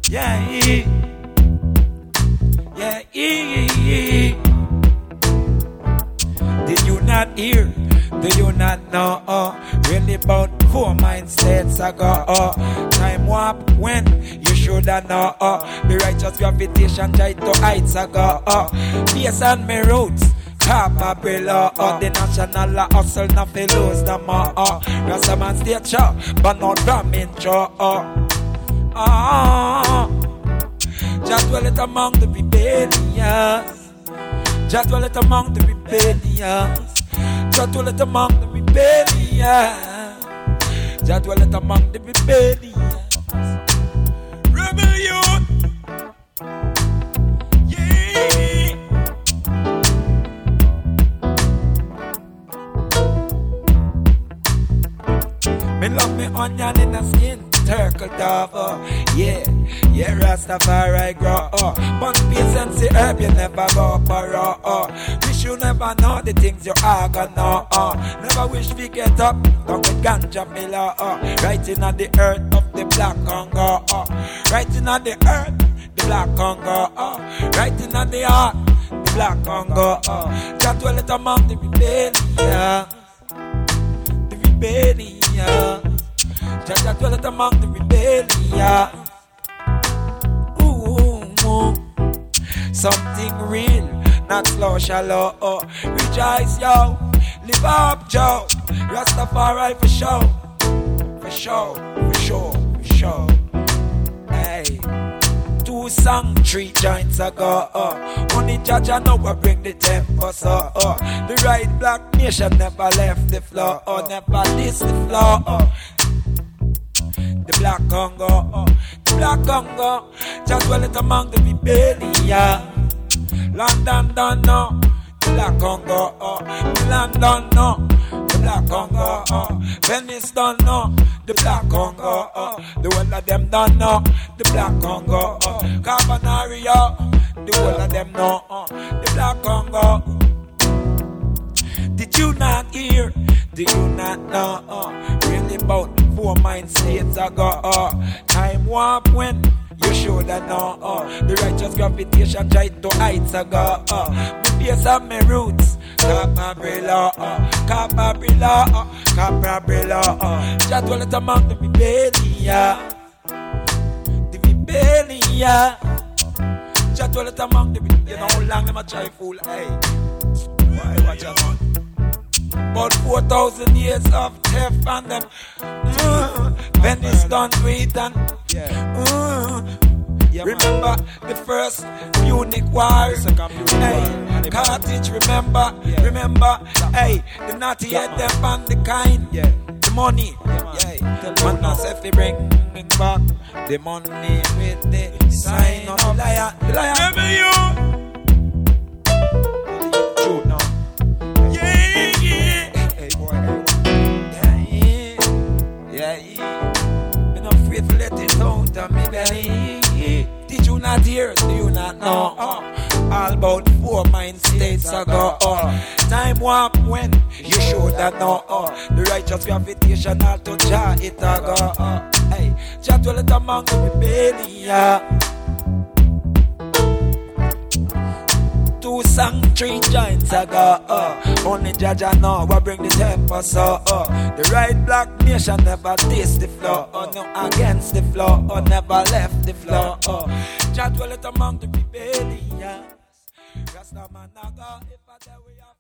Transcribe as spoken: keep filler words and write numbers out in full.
Yeah, yeah, yeah. Did you not hear? Do you not know? Uh, really about four mindsets ago. Uh, time warp when you shoulda know. Uh, the righteous gravitation try to heights ago. Uh, based on my roots. Capable uh, the national hustle not fi lose them uh, uh. Rasta man state show, but not from intro uh. Uh, just dwell it among the rebellious. Just dwell it among the rebellious. Just dwell it among the rebellious. Just dwell it among the rebellious. Rebellion. Yeah. Me love me onion in the skin. Turkle dove, uh, yeah, yeah, Rastafari grow, uh, but patience the herb, you never go for uh, uh, wish you never know the things you are gonna know, uh, never wish we get up, down with ganja miller, uh, right in the earth of the black Congo, uh, right in the earth, the black Congo, uh, right in the heart, the black Congo, uh, just dwell it among the rebellion, the rebellion. Jaja dwell it among the rebellion. Ooh, ooh. Something real, not slow, shallow. Oh. Rejoice, yo. Live up, Joe. Rastafari for sure. For sure, for sure, for sure. Hey. Two song, three joints ago. Oh. Only Jaja know I bring the tempo, so oh. The right black nation never left the floor. Oh. Never diss the floor. Oh. The black Congo, oh, the black Congo, just dwell it among the rebellion. London don't know, the black Congo, oh, Milan don't know, the black Congo, oh, Venice don't know, the black Congo, oh, the whole of them don't know, the black Congo, oh, Carbonario, the whole of them know, oh, the black Congo. Did you not hear? Do you not know? Uh, really about four mind states ago. Uh, time warp when you shoulda know. Uh, the righteous gravitation try to heights ago. Uh, me base on my roots. Capabrilla, uh, Capabrilla, uh, Capabrilla. Uh, just dwell it among the rebellion. The rebellion. Just dwell it among the rebellion. You know how long them a try fool? Hey, why watch out? About four thousand years of theft and them mm, Venice done with and mm, yeah, remember the first Munich war, hey, Carthage, remember, yeah. remember, hey, the naughty head them and the kind, yeah. the money, yeah, man not say if they bring it back, the money with the sign of the liar, the liar. Remember you. Did you not hear? Do you not know? Uh, all about four mind states ago. Uh, time warp when you shoulda know. Uh, the righteous gravitation all to jar it ago. Uh, hey, Jah dwell it among the rebellion. Two song, three joints ago. Uh, only Jaja know what bring the tempo. So uh, the right black nation never diss the floor. Uh, no against the floor. Uh, never left the floor. Uh, Jah dwell it among the rebellions. Rasta man naga if I tell we have